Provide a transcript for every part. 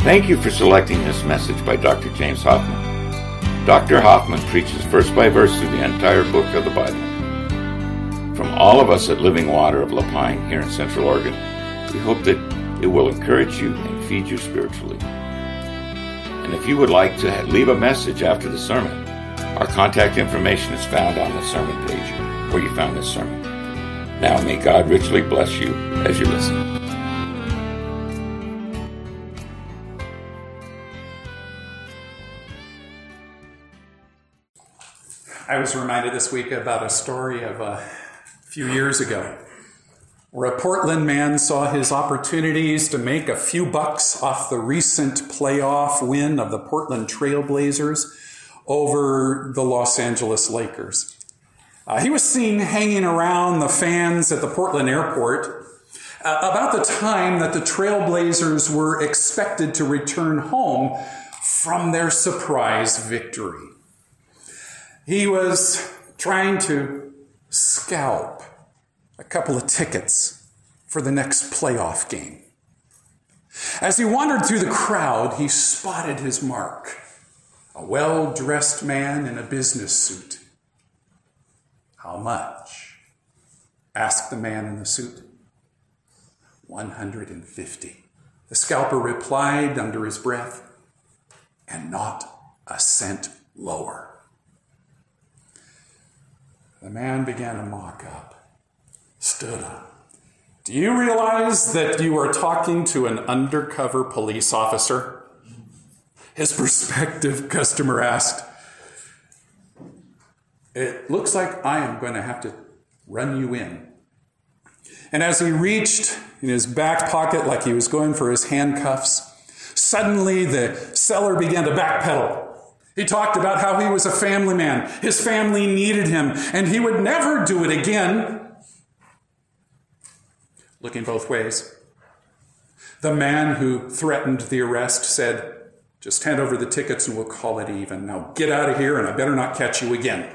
Thank you for selecting this message by Dr. James Hoffman. Dr. Hoffman preaches verse by verse through the entire book of the Bible. From all of us at Living Water of La Pine here in Central Oregon, we hope that it will encourage you and feed you spiritually. And if you would like to leave a message after the sermon, our contact information is found on the sermon page where you found this sermon. Now may God richly bless you as you listen. I was reminded this week about a story of a few years ago where a Portland man saw his opportunities to make a few bucks off the recent playoff win of the Portland Trail Blazers over the Los Angeles Lakers. He was seen hanging around the fans at the Portland airport about the time that the Trail Blazers were expected to return home from their surprise victory. He was trying to scalp a couple of tickets for the next playoff game. As he wandered through the crowd, he spotted his mark, a well-dressed man in a business suit. "How much?" asked the man in the suit. $150. The scalper replied under his breath, "And not a cent lower." The man began to mock up, stood up. "Do you realize that you are talking to an undercover police officer?" His prospective customer asked. "It looks like I am going to have to run you in." And as he reached in his back pocket like he was going for his handcuffs, suddenly the seller began to backpedal. He talked about how he was a family man. His family needed him, and he would never do it again. Looking both ways, the man who threatened the arrest said, "Just hand over the tickets and we'll call it even. Now get out of here and I better not catch you again."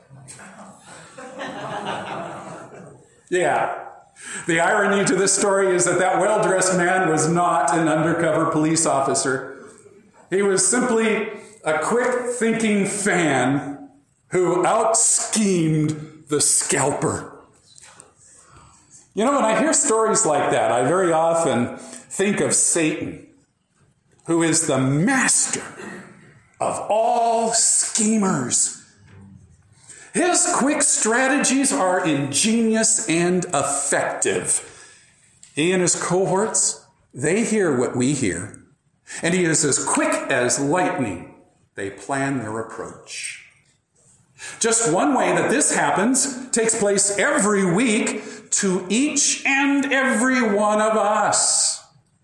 Yeah. The irony to this story is that well-dressed man was not an undercover police officer. He was simply a quick-thinking fan who out-schemed the scalper. You know, when I hear stories like that, I very often think of Satan, who is the master of all schemers. His quick strategies are ingenious and effective. He and his cohorts, they hear what we hear, and he is as quick as lightning. They plan their approach. Just one way that this happens takes place every week to each and every one of us.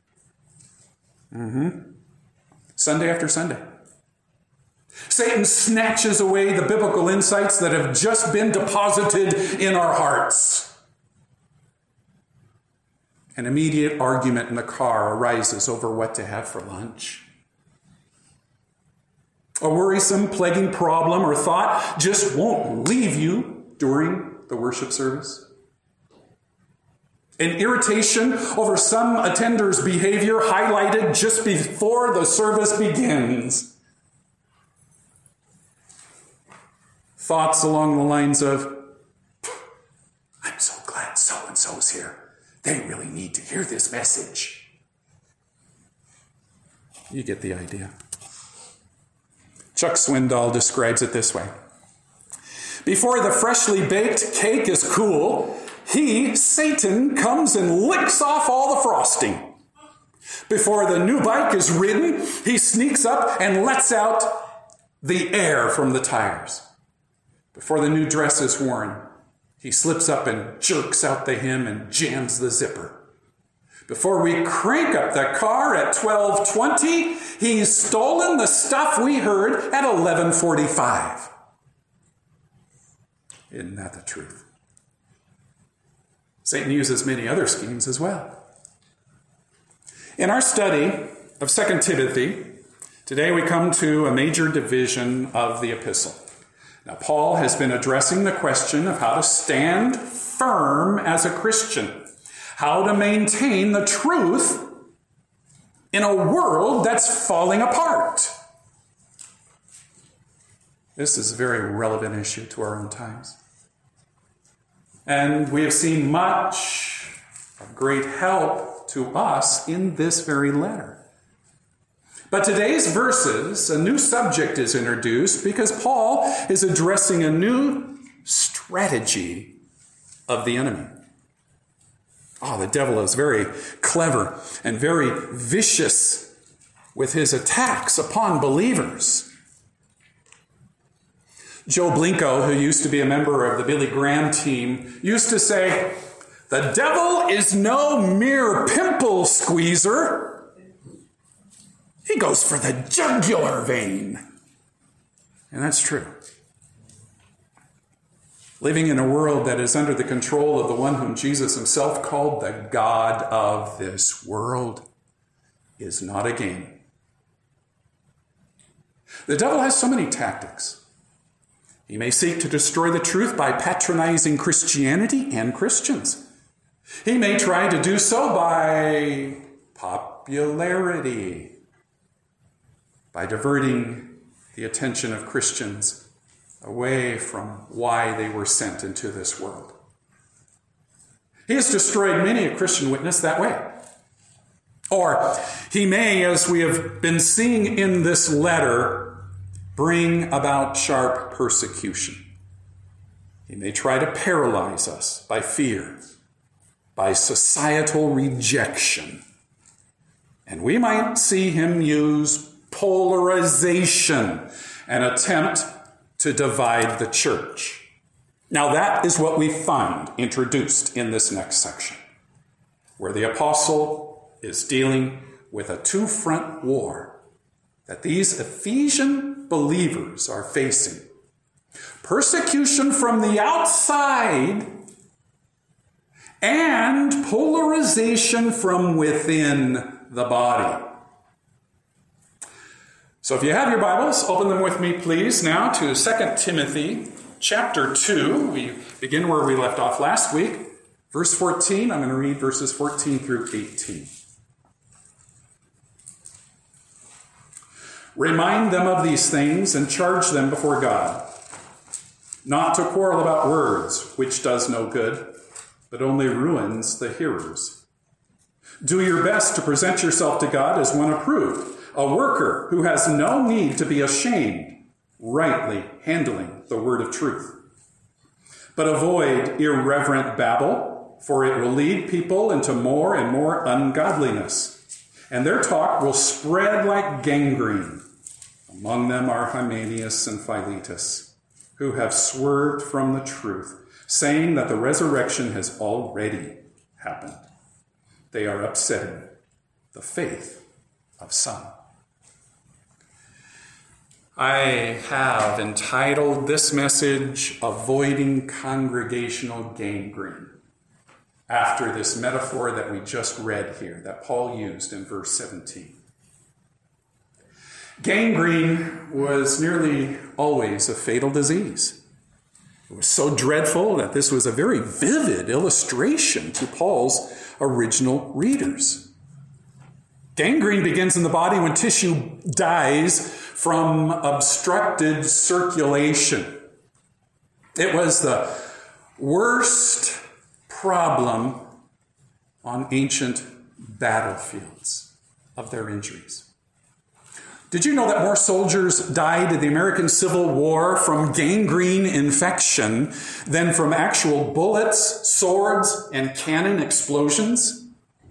Sunday after Sunday. Satan snatches away the biblical insights that have just been deposited in our hearts. An immediate argument in the car arises over what to have for lunch. A worrisome, plaguing problem or thought just won't leave you during the worship service. An irritation over some attender's behavior highlighted just before the service begins. Thoughts along the lines of, "I'm so glad so-and-so's here. They really need to hear this message." You get the idea. Chuck Swindoll describes it this way. "Before the freshly baked cake is cool, Satan, comes and licks off all the frosting. Before the new bike is ridden, he sneaks up and lets out the air from the tires. Before the new dress is worn, he slips up and jerks out the hem and jams the zipper. Before we crank up the car at 12:20, he's stolen the stuff we heard at 11:45. Isn't that the truth? Satan uses many other schemes as well. In our study of 2 Timothy, today we come to a major division of the epistle. Now, Paul has been addressing the question of how to stand firm as a Christian, how to maintain the truth in a world that's falling apart. This is a very relevant issue to our own times. And we have seen much of great help to us in this very letter. But today's verses, a new subject is introduced because Paul is addressing a new strategy of the enemy. The devil is very clever and very vicious with his attacks upon believers. Joe Blinko, who used to be a member of the Billy Graham team, used to say, "The devil is no mere pimple squeezer. He goes for the jugular vein." And that's true. Living in a world that is under the control of the one whom Jesus himself called the God of this world is not a game. The devil has so many tactics. He may seek to destroy the truth by patronizing Christianity and Christians. He may try to do so by popularity, by diverting the attention of Christians away from why they were sent into this world. He has destroyed many a Christian witness that way. Or he may, as we have been seeing in this letter, bring about sharp persecution. He may try to paralyze us by fear, by societal rejection. And we might see him use polarization, an attempt to divide the church. Now that is what we find introduced in this next section, where the apostle is dealing with a two-front war that these Ephesian believers are facing. Persecution from the outside and polarization from within the body. So if you have your Bibles, open them with me, please, now to 2 Timothy chapter 2. We begin where we left off last week. Verse 14, I'm going to read verses 14 through 18. Remind them of these things and charge them before God, not to quarrel about words, which does no good, but only ruins the hearers. Do your best to present yourself to God as one approved, a worker who has no need to be ashamed, rightly handling the word of truth. But avoid irreverent babble, for it will lead people into more and more ungodliness, and their talk will spread like gangrene. Among them are Hymenaeus and Philetus, who have swerved from the truth, saying that the resurrection has already happened. They are upsetting the faith of some. I have entitled this message, Avoiding Congregational Gangrene, after this metaphor that we just read here, that Paul used in verse 17. Gangrene was nearly always a fatal disease. It was so dreadful that this was a very vivid illustration to Paul's original readers. Gangrene begins in the body when tissue dies from obstructed circulation. It was the worst problem on ancient battlefields of their injuries. Did you know that more soldiers died in the American Civil War from gangrene infection than from actual bullets, swords, and cannon explosions?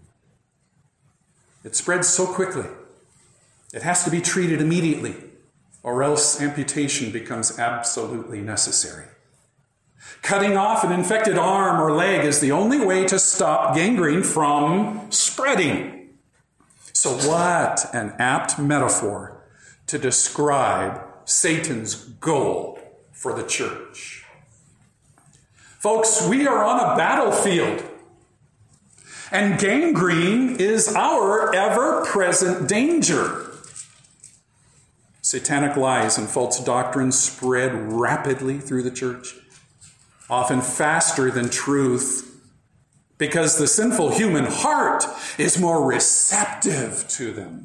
It spreads so quickly. It has to be treated immediately, or else amputation becomes absolutely necessary. Cutting off an infected arm or leg is the only way to stop gangrene from spreading. So what an apt metaphor to describe Satan's goal for the church. Folks, we are on a battlefield, and gangrene is our ever-present danger. Satanic lies and false doctrines spread rapidly through the church, often faster than truth because the sinful human heart is more receptive to them.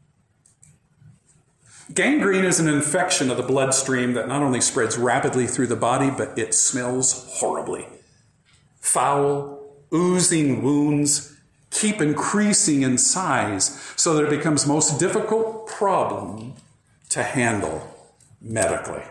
Gangrene is an infection of the bloodstream that not only spreads rapidly through the body, but it smells horribly. Foul, oozing wounds keep increasing in size so that it becomes most difficult problem to handle medically.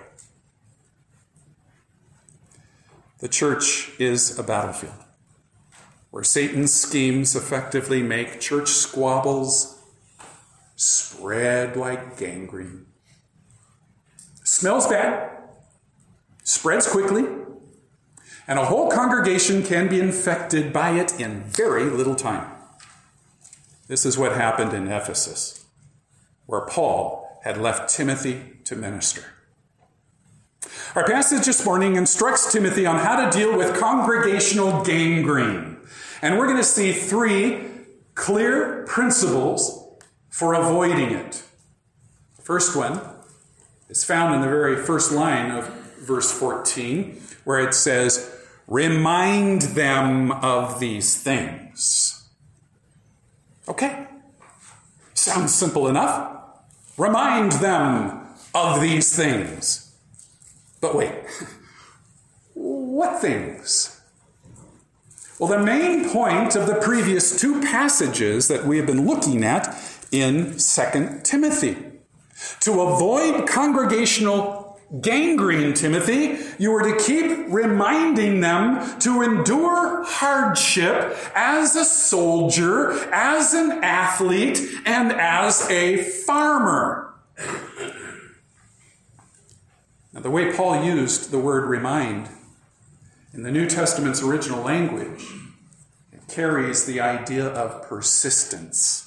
The church is a battlefield where Satan's schemes effectively make church squabbles spread like gangrene. Smells bad, spreads quickly, and a whole congregation can be infected by it in very little time. This is what happened in Ephesus, where Paul had left Timothy to minister. Our passage this morning instructs Timothy on how to deal with congregational gangrene. And we're going to see 3 clear principles for avoiding it. The first one is found in the very first line of verse 14, where it says, "Remind them of these things." Okay, sounds simple enough. Remind them of these things. But wait, what things? Well, the main point of the previous 2 passages that we have been looking at in 2 Timothy. To avoid congregational gangrene, Timothy, you were to keep reminding them to endure hardship as a soldier, as an athlete, and as a farmer. Now, the way Paul used the word remind in the New Testament's original language, it carries the idea of persistence.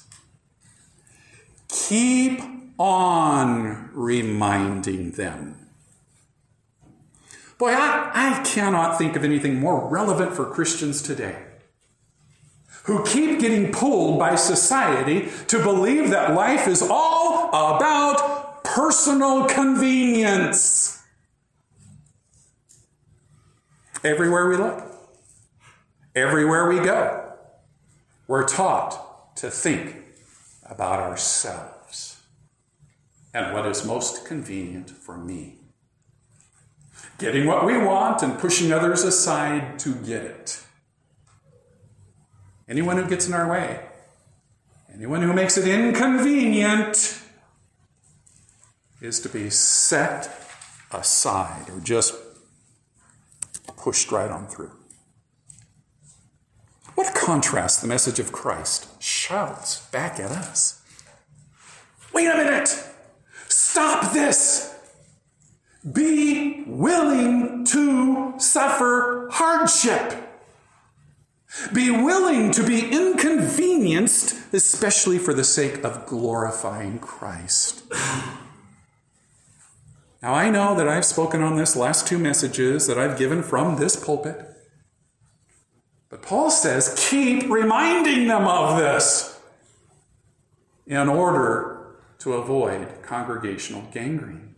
Keep on reminding them. Boy, I cannot think of anything more relevant for Christians today who keep getting pulled by society to believe that life is all about personal convenience. Everywhere we look, everywhere we go, we're taught to think about ourselves and what is most convenient for me. Getting what we want and pushing others aside to get it. Anyone who gets in our way, anyone who makes it inconvenient, is to be set aside or just pushed right on through. What a contrast the message of Christ shouts back at us. Wait a minute! Stop this! Be willing to suffer hardship. Be willing to be inconvenienced, especially for the sake of glorifying Christ. Now, I know that I've spoken on this last 2 messages that I've given from this pulpit. But Paul says, keep reminding them of this in order to avoid congregational gangrene.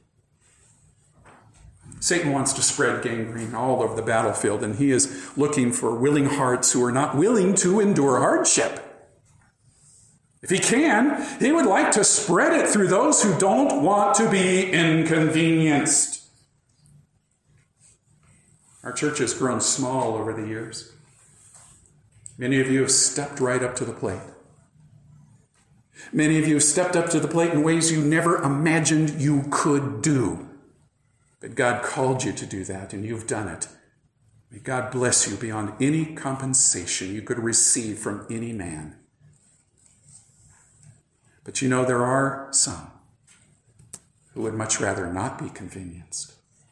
Satan wants to spread gangrene all over the battlefield, and he is looking for willing hearts who are not willing to endure hardship. If he can, he would like to spread it through those who don't want to be inconvenienced. Our church has grown small over the years. Many of you have stepped right up to the plate. Many of you have stepped up to the plate in ways you never imagined you could do. But God called you to do that, and you've done it. May God bless you beyond any compensation you could receive from any man. But you know, there are some who would much rather not be convenienced.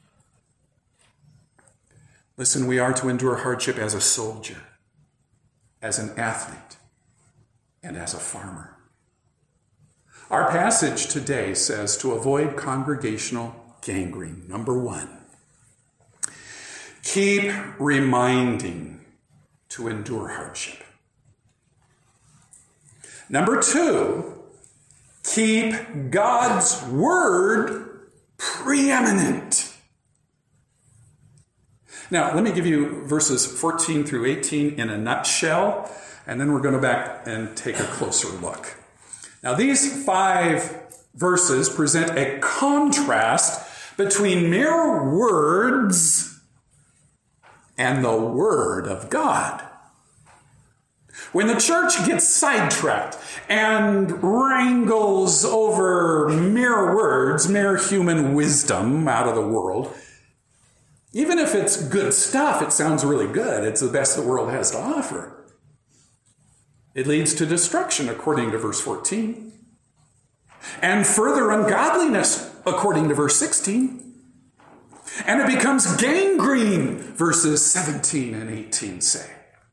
Listen, we are to endure hardship as a soldier, as an athlete, and as a farmer. Our passage today says to avoid congregational gangrene. Number 1, keep reminding to endure hardship. Number 2, keep God's word preeminent. Now, let me give you verses 14 through 18 in a nutshell, and then we're going to go back and take a closer look. Now, these 5 verses present a contrast between mere words and the Word of God. When the church gets sidetracked and wrangles over mere words, mere human wisdom out of the world, even if it's good stuff, it sounds really good. It's the best the world has to offer. It leads to destruction, according to verse 14. And further ungodliness, according to verse 16. And it becomes gangrene, verses 17 and 18 say.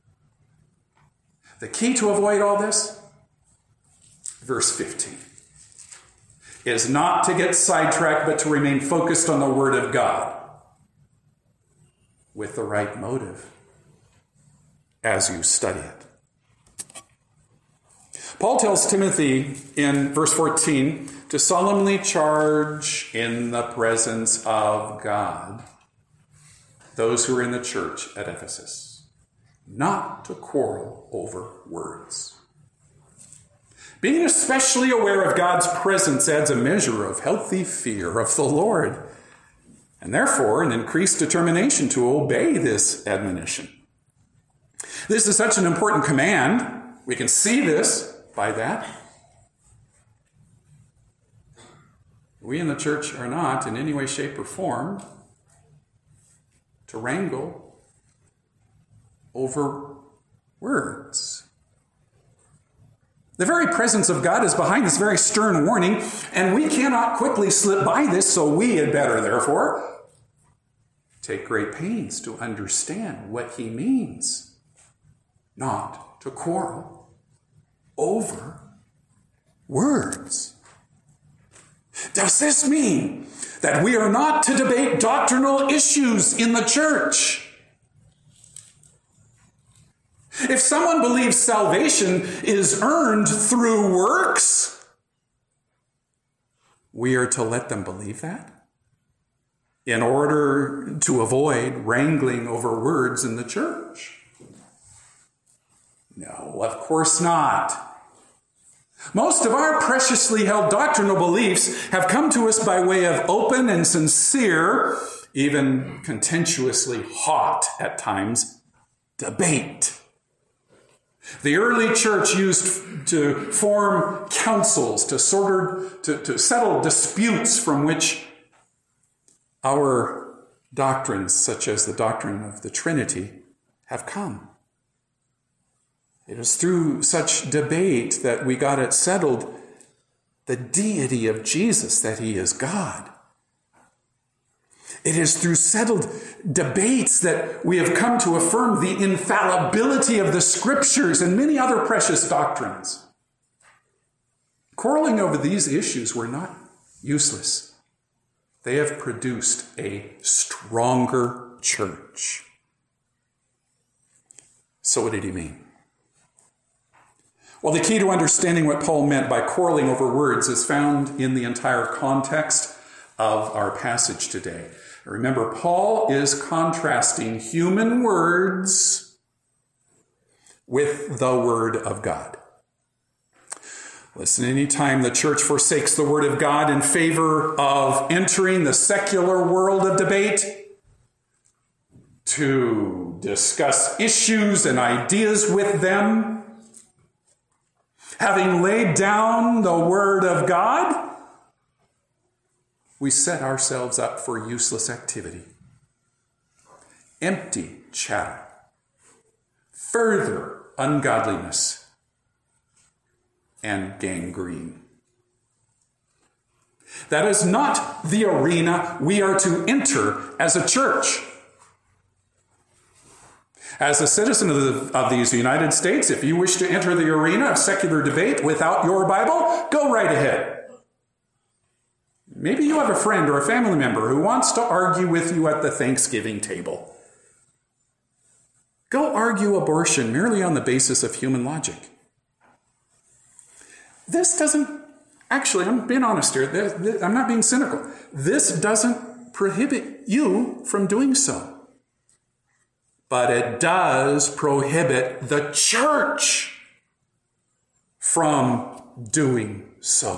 The key to avoid all this, verse 15, is not to get sidetracked, but to remain focused on the Word of God with the right motive as you study it. Paul tells Timothy in verse 14 to solemnly charge in the presence of God those who are in the church at Ephesus not to quarrel over words. Being especially aware of God's presence adds a measure of healthy fear of the Lord, and therefore an increased determination to obey this admonition. This is such an important command. We can see this by that. We in the church are not in any way, shape, or form to wrangle over words. The very presence of God is behind this very stern warning, and we cannot quickly slip by this, so we had better, therefore, take great pains to understand what he means, not to quarrel over words. Does this mean that we are not to debate doctrinal issues in the church? If someone believes salvation is earned through works, we are to let them believe that in order to avoid wrangling over words in the church. No, of course not. Most of our preciously held doctrinal beliefs have come to us by way of open and sincere, even contentiously hot at times, debate. The early church used to form councils to settle disputes from which our doctrines, such as the doctrine of the Trinity, have come. It was through such debate that we got it settled, the deity of Jesus, that he is God. It is through settled debates that we have come to affirm the infallibility of the Scriptures and many other precious doctrines. Quarreling over these issues were not useless. They have produced a stronger church. So what did he mean? Well, the key to understanding what Paul meant by quarreling over words is found in the entire context of our passage today. Remember, Paul is contrasting human words with the Word of God. Listen, anytime the church forsakes the Word of God in favor of entering the secular world of debate to discuss issues and ideas with them, having laid down the Word of God, we set ourselves up for useless activity, empty chatter, further ungodliness, and gangrene. That is not the arena we are to enter as a church. As a citizen of these United States, if you wish to enter the arena of secular debate without your Bible, go right ahead. Maybe you have a friend or a family member who wants to argue with you at the Thanksgiving table. Go argue abortion merely on the basis of human logic. This doesn't, actually, I'm being honest here, I'm not being cynical. This doesn't prohibit you from doing so. but it does prohibit the church from doing so.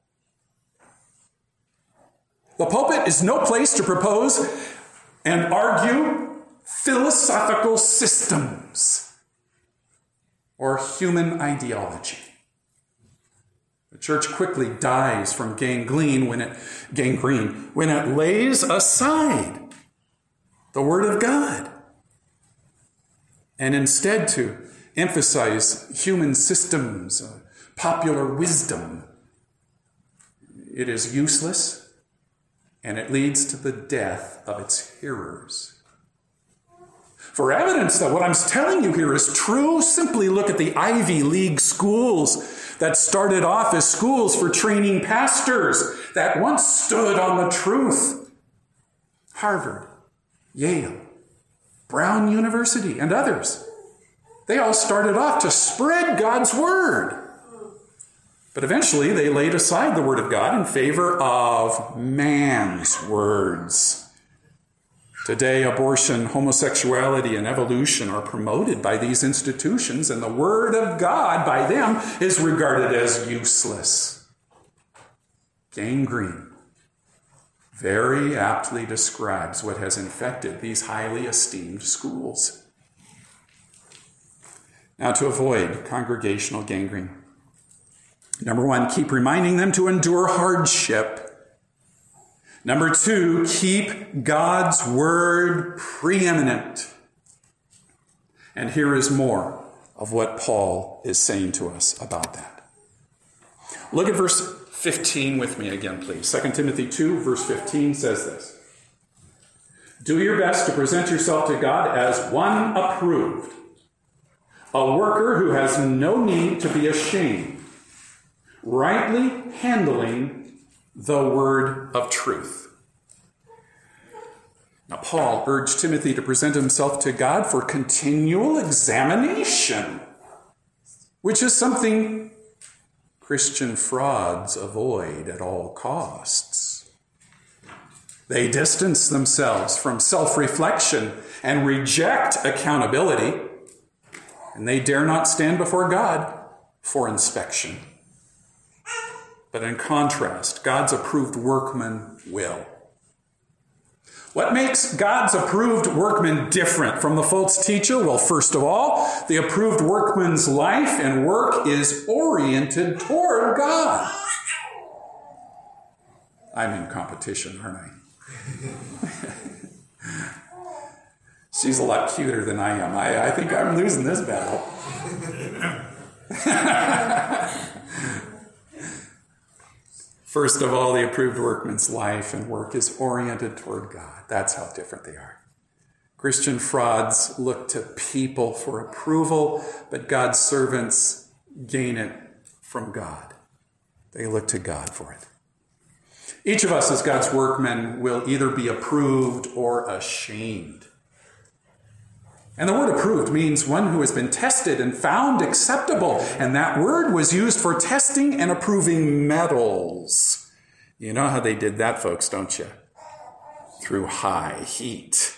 The pulpit is no place to propose and argue philosophical systems or human ideology. The church quickly dies from gangrene when it lays aside the Word of God and instead to emphasize human systems, popular wisdom. It is useless, and it leads to the death of its hearers. For evidence that what I'm telling you here is true, simply look at the Ivy League schools that started off as schools for training pastors that once stood on the truth. Harvard, Yale, Brown University, and others. They all started off to spread God's word. But eventually they laid aside the word of God in favor of man's words. Today, abortion, homosexuality, and evolution are promoted by these institutions, and the word of God by them is regarded as useless. Gangrene very aptly describes what has infected these highly esteemed schools. Now, to avoid congregational gangrene, number one, keep reminding them to endure hardship. Number two, keep God's word preeminent. And here is more of what Paul is saying to us about that. Look at verse 15 with me again, please. 2 Timothy 2, verse 15 says this. Do your best to present yourself to God as one approved, a worker who has no need to be ashamed, rightly handling the word of truth. Now, Paul urged Timothy to present himself to God for continual examination, which is something Christian frauds avoid at all costs. They distance themselves from self-reflection and reject accountability, and they dare not stand before God for inspection. But in contrast, God's approved workman will. What makes God's approved workman different from the false teacher? Well, first of all, the approved workman's life and work is oriented toward God. I'm in competition, aren't I? She's a lot cuter than I am. I think I'm losing this battle. First of all, the approved workman's life and work is oriented toward God. That's how different they are. Christian frauds look to people for approval, but God's servants gain it from God. They look to God for it. Each of us as God's workmen will either be approved or ashamed. And the word approved means one who has been tested and found acceptable. And that word was used for testing and approving metals. You know how they did that, folks, don't you? Through high heat.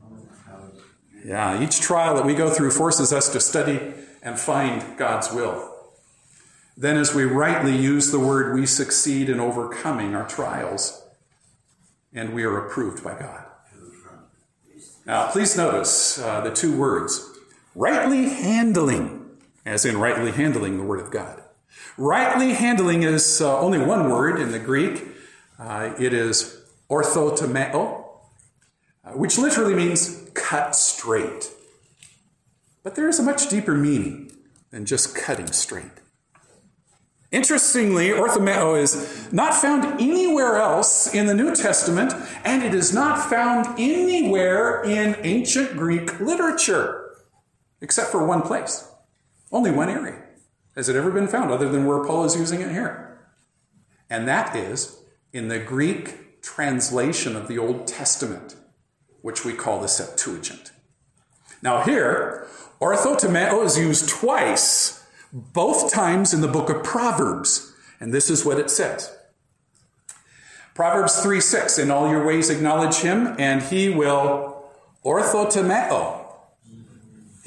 Yeah, each trial that we go through forces us to study and find God's will. Then as we rightly use the word, we succeed in overcoming our trials. And we are approved by God. Now, please notice the two words, rightly handling, as in rightly handling the Word of God. Rightly handling is only one word in the Greek. It is orthotomeo, which literally means cut straight. But there is a much deeper meaning than just cutting straight. Interestingly, orthomeo is not found anywhere else in the New Testament, and it is not found anywhere in ancient Greek literature, except for one place. Only one area. Has it ever been found other than where Paul is using it here? And that is in the Greek translation of the Old Testament, which we call the Septuagint. Now here, orthotomeo is used twice, both times in the book of Proverbs. And this is what it says. Proverbs 3:6, in all your ways acknowledge him, and he will orthotomeo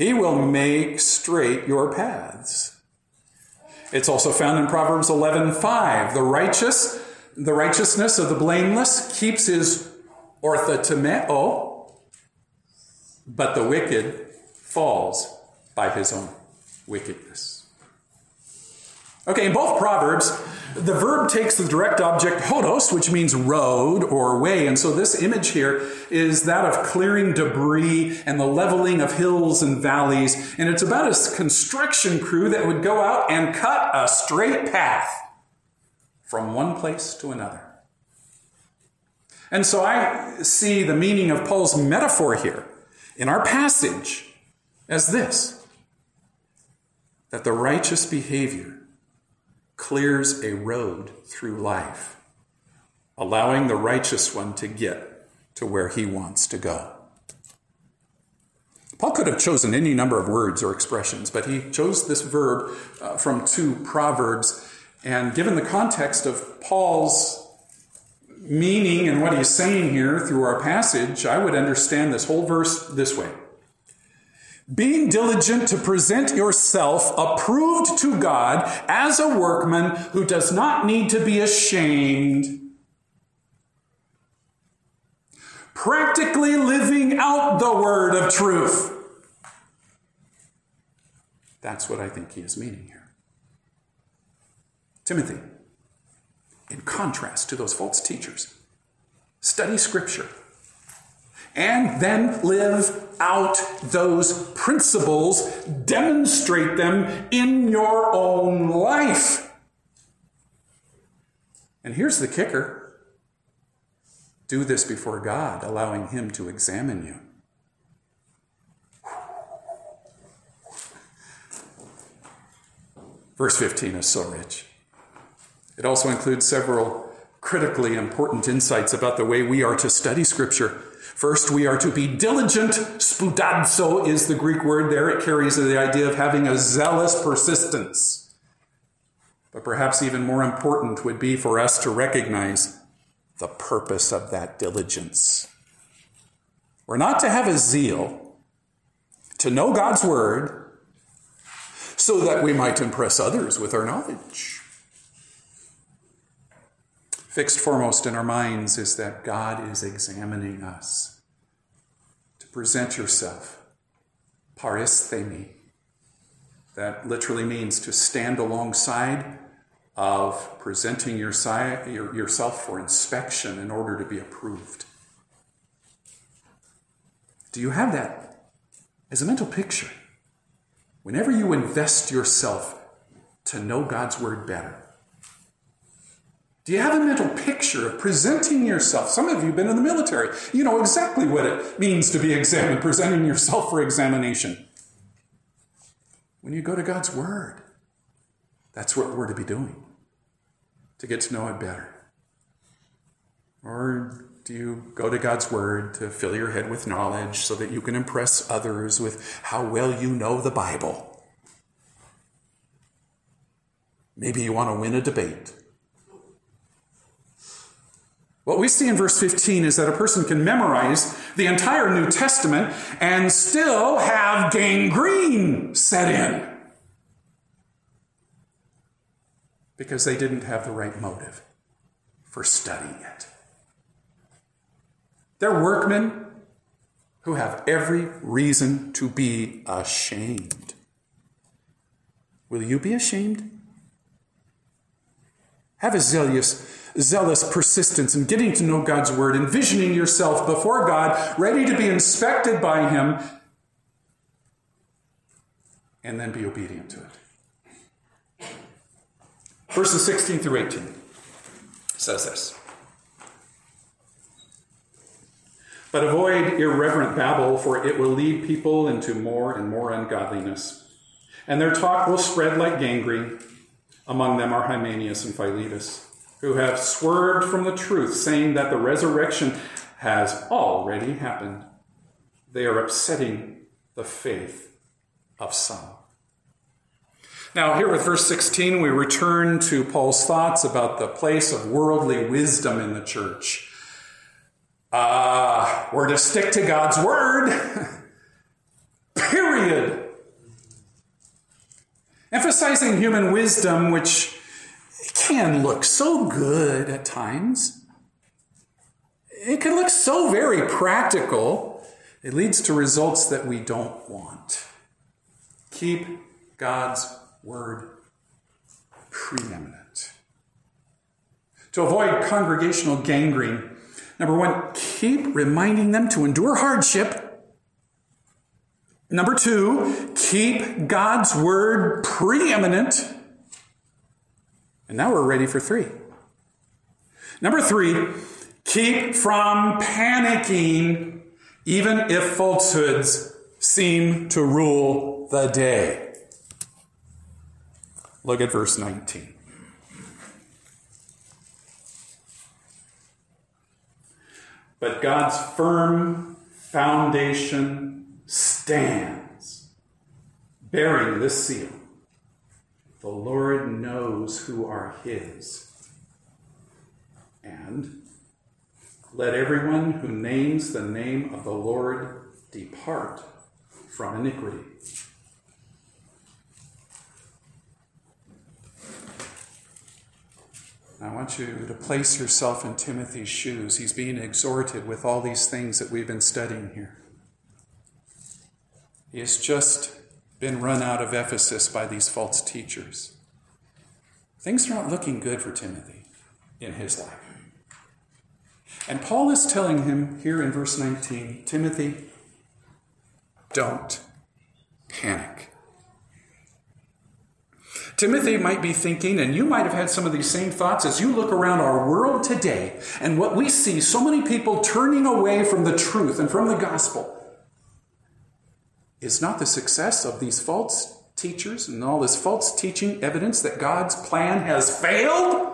He will make straight your paths. It's also found in Proverbs 11:5. The righteousness of the blameless keeps his orthotimeo, but the wicked falls by his own wickedness. Okay, in both Proverbs, the verb takes the direct object hodos, which means road or way. And so this image here is that of clearing debris and the leveling of hills and valleys. And it's about a construction crew that would go out and cut a straight path from one place to another. And so I see the meaning of Paul's metaphor here in our passage as this, that the righteous behavior clears a road through life, allowing the righteous one to get to where he wants to go. Paul could have chosen any number of words or expressions, but he chose this verb from 2 Proverbs. And given the context of Paul's meaning and what he's saying here through our passage, I would understand this whole verse this way. Being diligent to present yourself approved to God as a workman who does not need to be ashamed. Practically living out the word of truth. That's what I think he is meaning here. Timothy, in contrast to those false teachers, study Scripture and then live out those principles, demonstrate them in your own life. And here's the kicker. Do this before God, allowing him to examine you. Verse 15 is so rich. It also includes several critically important insights about the way we are to study Scripture. First, we are to be diligent. Spoudazo is the Greek word there. It carries the idea of having a zealous persistence. But perhaps even more important would be for us to recognize the purpose of that diligence. We're not to have a zeal to know God's word so that we might impress others with our knowledge. Fixed foremost in our minds is that God is examining us. To present yourself, paristhemi, that literally means to stand alongside of presenting yourself for inspection in order to be approved. Do you have that as a mental picture? Whenever you invest yourself to know God's word better, do you have a mental picture of presenting yourself? Some of you have been in the military. You know exactly what it means to be examined, presenting yourself for examination. When you go to God's word, that's what we're to be doing, to get to know it better. Or do you go to God's word to fill your head with knowledge so that you can impress others with how well you know the Bible? Maybe you want to win a debate. What we see in verse 15 is that a person can memorize the entire New Testament and still have gangrene set in because they didn't have the right motive for studying it. They're workmen who have every reason to be ashamed. Will you be ashamed? Have a zealous persistence in getting to know God's word, envisioning yourself before God, ready to be inspected by him, and then be obedient to it. Verses 16 through 18 says this. But avoid irreverent babble, for it will lead people into more and more ungodliness. And their talk will spread like gangrene. Among them are Hymenaeus and Philetus, who have swerved from the truth, saying that the resurrection has already happened. They are upsetting the faith of some. Now, here with verse 16, we return to Paul's thoughts about the place of worldly wisdom in the church. We're to stick to God's word. Period. emphasizing human wisdom, which can look so good at times. It can look so very practical. It leads to results that we don't want. Keep God's word preeminent. To avoid congregational gangrene, number one, keep reminding them to endure hardship. Number two, keep God's word preeminent. And now we're ready for three. Number three, keep from panicking even if falsehoods seem to rule the day. Look at verse 19. But God's firm foundation stands, bearing this seal. The Lord knows who are his. And let everyone who names the name of the Lord depart from iniquity. I want you to place yourself in Timothy's shoes. He's being exhorted with all these things that we've been studying here. He has just been run out of Ephesus by these false teachers. Things are not looking good for Timothy in his life. And Paul is telling him here in verse 19, Timothy, don't panic. Timothy might be thinking, and you might have had some of these same thoughts as you look around our world today and what we see, so many people turning away from the truth and from the gospel. Is not the success of these false teachers and all this false teaching evidence that God's plan has failed?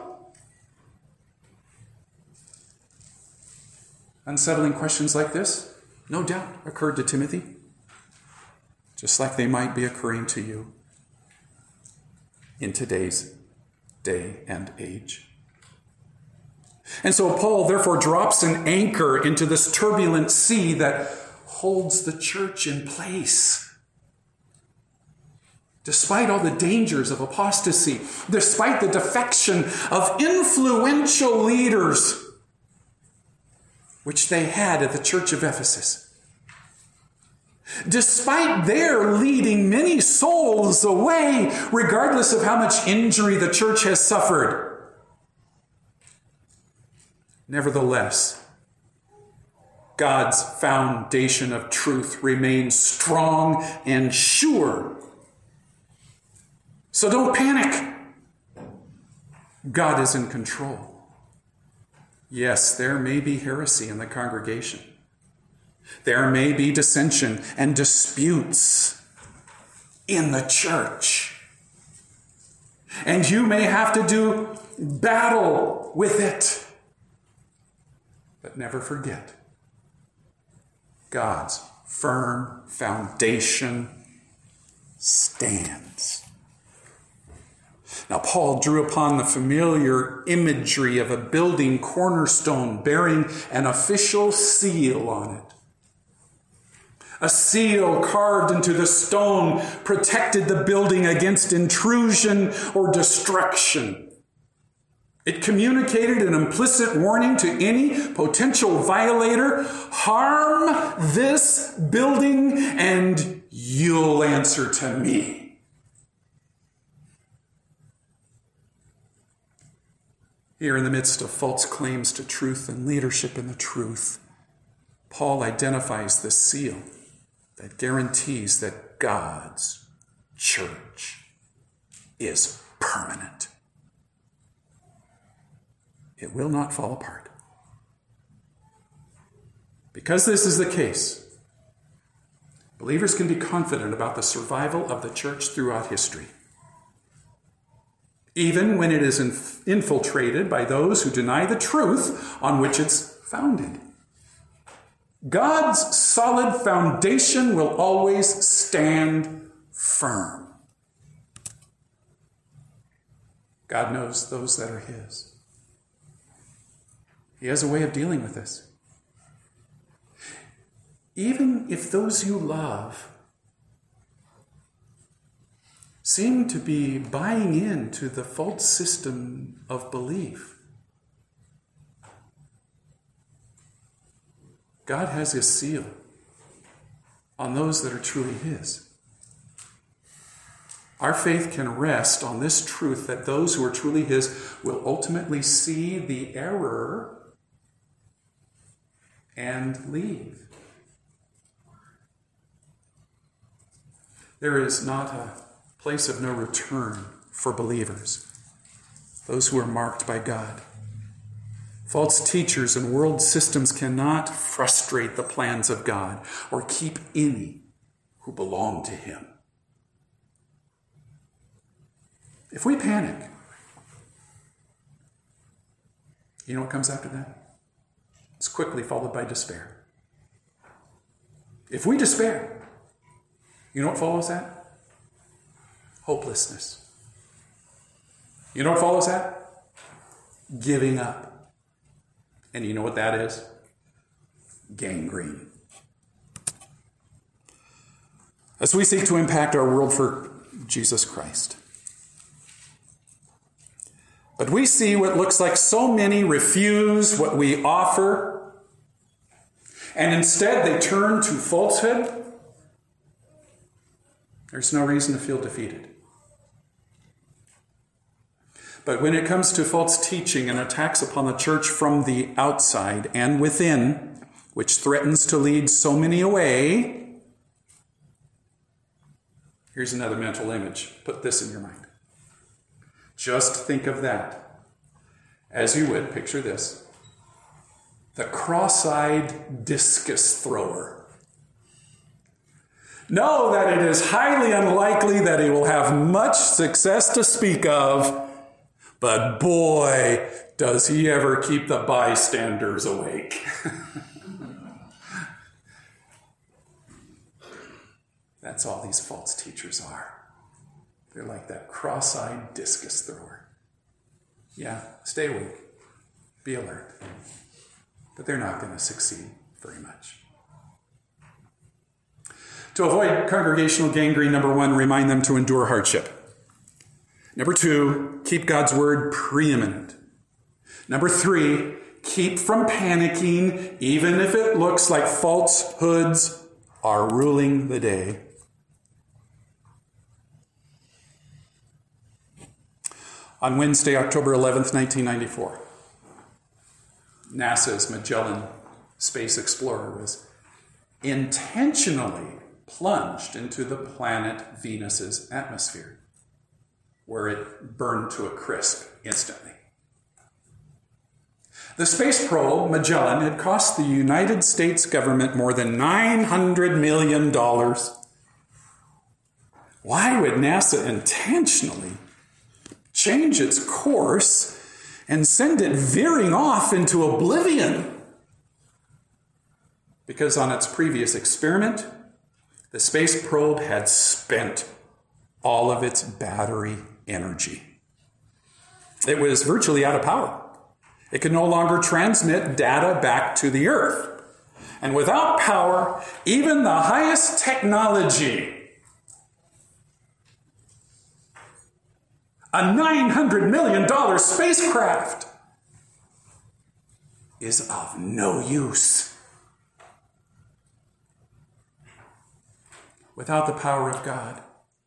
Unsettling questions like this, no doubt, occurred to Timothy, just like they might be occurring to you in today's day and age. And so Paul therefore drops an anchor into this turbulent sea that holds the church in place. Despite all the dangers of apostasy, despite the defection of influential leaders, which they had at the church of Ephesus, despite their leading many souls away, regardless of how much injury the church has suffered, nevertheless, God's foundation of truth remains strong and sure. So don't panic. God is in control. Yes, there may be heresy in the congregation. There may be dissension and disputes in the church. And you may have to do battle with it. But never forget, God's firm foundation stands. Now, Paul drew upon the familiar imagery of a building cornerstone bearing an official seal on it. A seal carved into the stone protected the building against intrusion or destruction. It communicated an implicit warning to any potential violator: harm this building and you'll answer to me. Here in the midst of false claims to truth and leadership in the truth, Paul identifies the seal that guarantees that God's church is permanent. It will not fall apart. Because this is the case, believers can be confident about the survival of the church throughout history, even when it is infiltrated by those who deny the truth on which it's founded. God's solid foundation will always stand firm. God knows those that are his. He has a way of dealing with this. Even if those you love seem to be buying into the false system of belief. God has his seal on those that are truly his. Our faith can rest on this truth that those who are truly his will ultimately see the error and leave. There is not a place of no return for believers, those who are marked by God. False teachers and world systems cannot frustrate the plans of God or keep any who belong to him. If we panic, you know what comes after that? It's quickly followed by despair. If we despair, you know what follows that? Hopelessness. You know what follows that? Giving up. And you know what that is? Gangrene. As we seek to impact our world for Jesus Christ, but we see what looks like so many refuse what we offer, and instead they turn to falsehood, there's no reason to feel defeated. But when it comes to false teaching and attacks upon the church from the outside and within, which threatens to lead so many away, here's another mental image. Put this in your mind. Just think of that as you would, picture this, the cross-eyed discus thrower. Know that it is highly unlikely that he will have much success to speak of, but boy, does he ever keep the bystanders awake. That's all these false teachers are. They're like that cross-eyed discus thrower. Yeah, stay awake. Be alert. But they're not going to succeed very much. To avoid congregational gangrene, number 1, remind them to endure hardship. Number 2, keep God's word preeminent. Number 3, keep from panicking, even if it looks like falsehoods are ruling the day. On Wednesday, October 11th, 1994, NASA's Magellan Space Explorer was intentionally plunged into the planet Venus's atmosphere, where it burned to a crisp instantly. The space probe, Magellan, had cost the United States government more than $900 million. Why would NASA intentionally change its course and send it veering off into oblivion? Because on its previous experiment, the space probe had spent all of its battery energy. It was virtually out of power. It could no longer transmit data back to the Earth. And without power, even the highest technology, a $900 million spacecraft, is of no use. Without the power of God,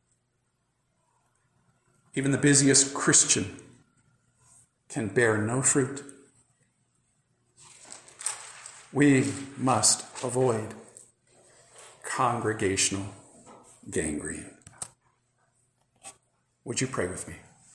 even the busiest Christian can bear no fruit. We must avoid congregational gangrene. Would you pray with me?